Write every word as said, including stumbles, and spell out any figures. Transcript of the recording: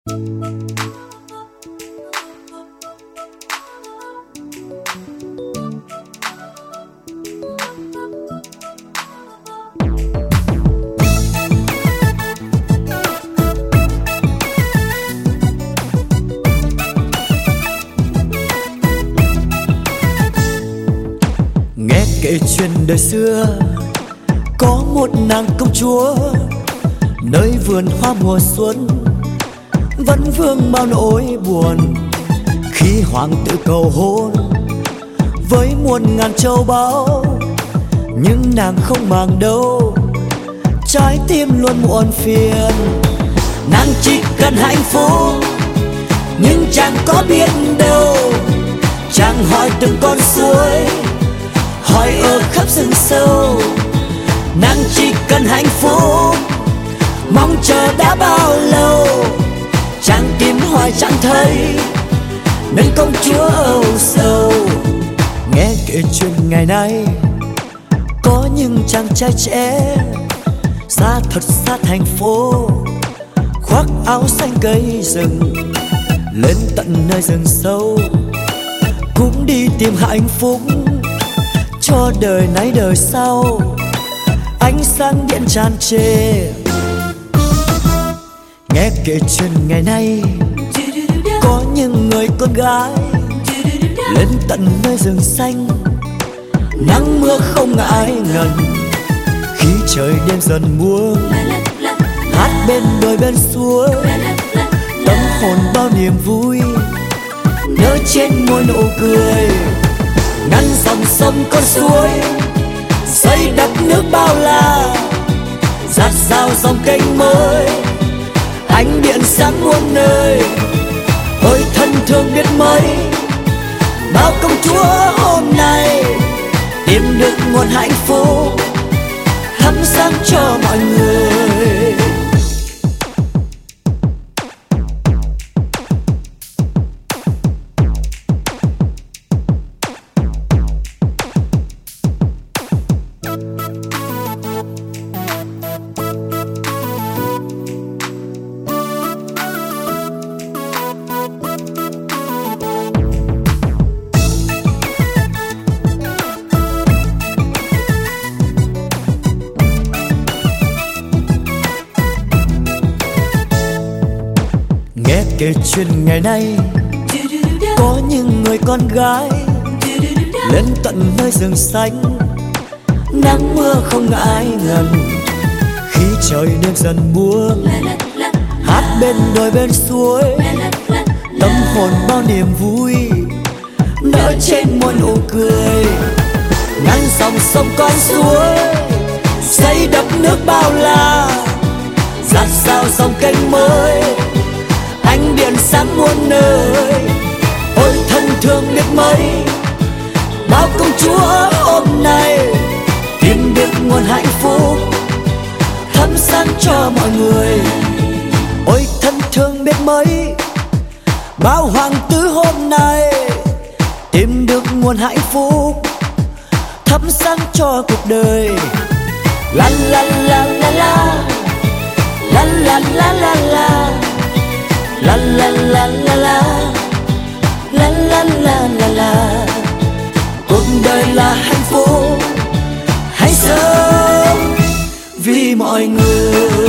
Nghe kể chuyện đời xưa, có một nàng công chúa nơi vườn hoa mùa xuân, vẫn vương bao nỗi buồn khi hoàng tử cầu hôn với muôn ngàn châu báu. Nhưng nàng không màng đâu, trái tim luôn muộn phiền. Nàng chỉ cần hạnh phúc, nhưng chẳng có biết đâu. Chàng hỏi từng con suối, hỏi ở khắp rừng sâu. Nàng chỉ cần hạnh phúc, mong chờ đã bao lâu. Chàng tìm hoài chẳng thấy, nên công chúa âu sầu. Nghe kể chuyện ngày nay, có những chàng trai trẻ xa thật xa thành phố, khoác áo xanh cây rừng, lên tận nơi rừng sâu, cũng đi tìm hạnh phúc cho đời nay đời sau. Ánh sáng điện tràn trề. Nghe kể chuyện ngày nay, có những người con gái lên tận nơi rừng xanh, nắng mưa không ngại ngần. Khi trời đêm dần buông, hát bên đồi bên suối, tâm hồn bao niềm vui nở trên môi nụ cười. Ngăn dòng sông con suối, xây đắp nước bao la, dạt dào dòng kênh mới, ánh điện sáng muôn nơi. Ôi thân thương biết mấy, bao công chúa hôm nay tìm được nguồn hạnh phúc thắp sáng cho mọi người. Nghe kể chuyện ngày nay, có những người con gái lên tận nơi rừng xanh, nắng mưa không ngại ngần. Khi trời đêm dần buông, hát bên đồi bên suối, tâm hồn bao niềm vui nở trên môi nụ cười. Ngăn dòng sông con suối, xây đắp nước bao la, dạt dào dòng kênh mới, ánh điện sáng muôn nơi. Ôi thân thương biết mấy, bao công chúa hôm nay tìm được nguồn hạnh phúc thắp sáng cho mọi người. Ôi thân thương biết mấy, bao hoàng tử hôm nay tìm được nguồn hạnh phúc thắp sáng cho cuộc đời. La la la la la, la la la la la, la la la la la, la la la la la. Cuộc đời là hạnh phúc, hãy sống vì mọi người.